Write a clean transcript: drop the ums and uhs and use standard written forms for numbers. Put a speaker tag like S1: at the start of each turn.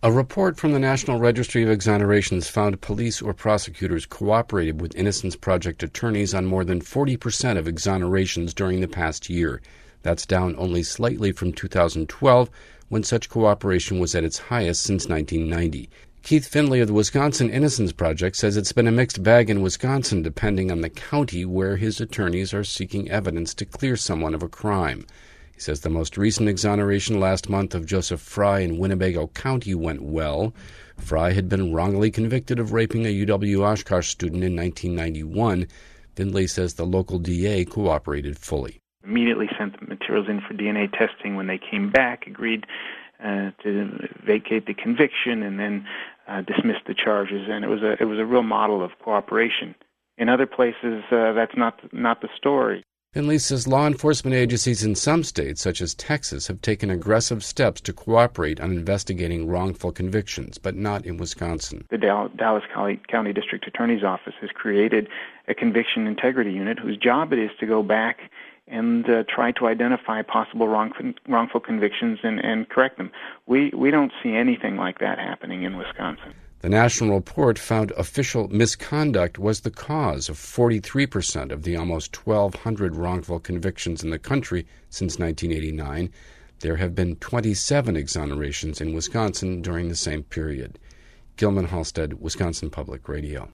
S1: A report from the National Registry of Exonerations found police or prosecutors cooperated with Innocence Project attorneys on more than 40% of exonerations during the past year. That's down only slightly from 2012, when such cooperation was at its highest since 1990. Keith Finley of the Wisconsin Innocence Project says it's been a mixed bag in Wisconsin depending on the county where his attorneys are seeking evidence to clear someone of a crime. He says the most recent exoneration last month of Joseph Fry in Winnebago County went well. Fry had been wrongly convicted of raping a UW-Oshkosh student in 1991. Finley says the local DA cooperated fully.
S2: Immediately sent the materials in for DNA testing. When they came back, agreed to vacate the conviction and then dismiss the charges. And it was a real model of cooperation. In other places, that's not the story.
S1: Finley says law enforcement agencies in some states, such as Texas, have taken aggressive steps to cooperate on investigating wrongful convictions, but not in Wisconsin.
S2: The Dallas County District Attorney's Office has created a conviction integrity unit whose job it is to go back and try to identify possible wrongful convictions and correct them. We don't see anything like that happening in Wisconsin.
S1: The national report found official misconduct was the cause of 43% of the almost 1,200 wrongful convictions in the country since 1989. There have been 27 exonerations in Wisconsin during the same period. Gilman Halstead, Wisconsin Public Radio.